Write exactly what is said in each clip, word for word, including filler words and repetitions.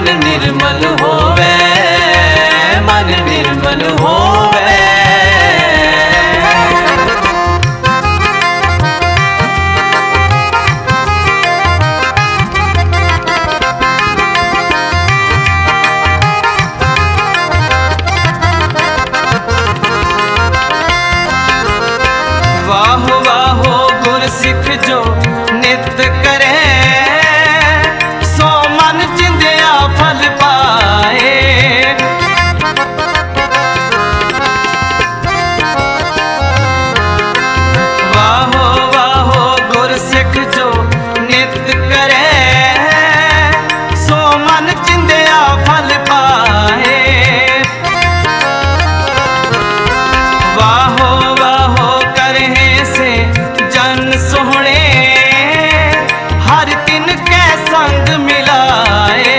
मन निर्मल होवे, मन निर्मल होवे। वाहो वाहो गुर सिख जो नित करे, सो मन चिंदिया फल पाए। वाहो वाहो गुर सिख जो नित करे, सो मन चिंदिया फल पाए। वाहो वाहो करहे से जन सोहणे, हर दिन के संग मिलाए।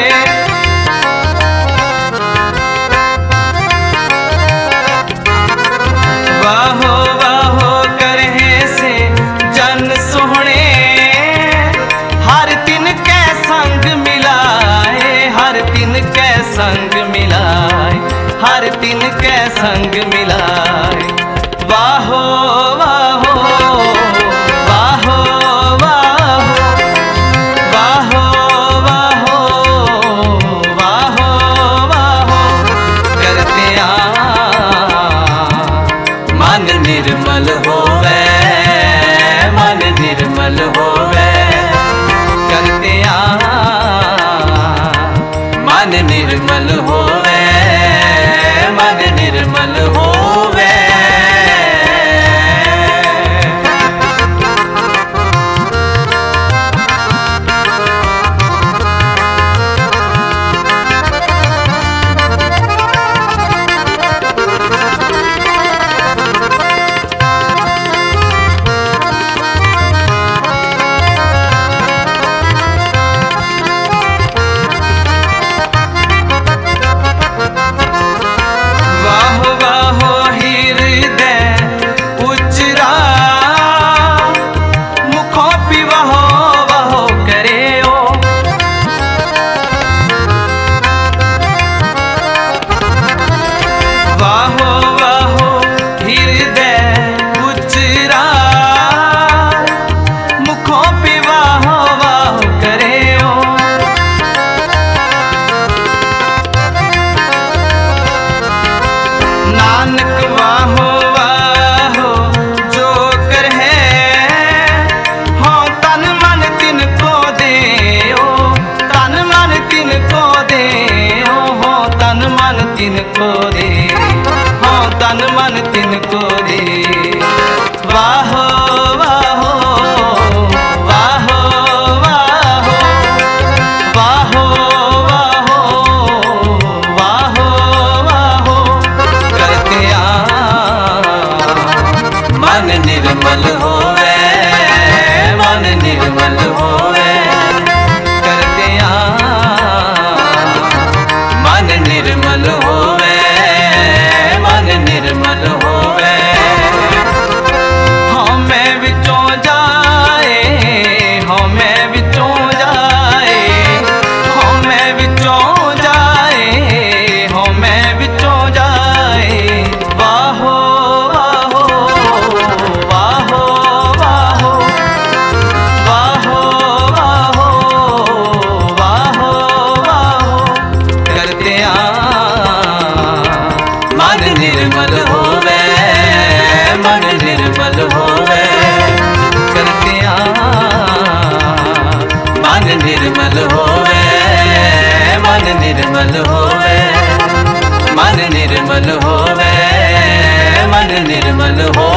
वाहो वाहो करहे से जन सोहणे, हर दिन के संग मिलाए। हर दिन के संग मिलाए, हर दिन के संग मिलाए। वाहो वाहो वाहो वाहो वाहो वाहो वाहो वाहो करते आ मन निर्मल होवे, मन निर्मल होवे। करते आ मन निर्मल होवे, मन निर्मल होवे। वाहो वाहो हृदय उजरा, मुखों पी वाहो वाहो करे ओ। वाहो वाहो हृदय उजरा, मुखों पी वाहो वाहो करे ओ। नानक वाहो वाहो जो कर है, हो तन मन तिन को दे ओ। तन मन तिन को दे ओ, हो तन मन तिन को दे, हो तन मन तिन को दे। वाहो वाहो वाहो वाहो वाहो वाहो वाहो वाहो करते आ मन निर्मल होवे, मन निर्मल होवे। करते आ मन निर्मल होवे, मन निर्मल होवे। हाँ मैं विचों जाए, हाँ मैं विचों जाए, हाँ मैं विचों जाए, हाँ मैं विचों जाए। वाहो वाहो वाहो वाहो वाहो वाहो वाहो वाहो करते आ मन निर्मल होवे, मन निर्मल होवे। करते आ मन निर्मल होवे, मन निर्मल होवे। मन निर्मल होवे, मन निर्मल हो।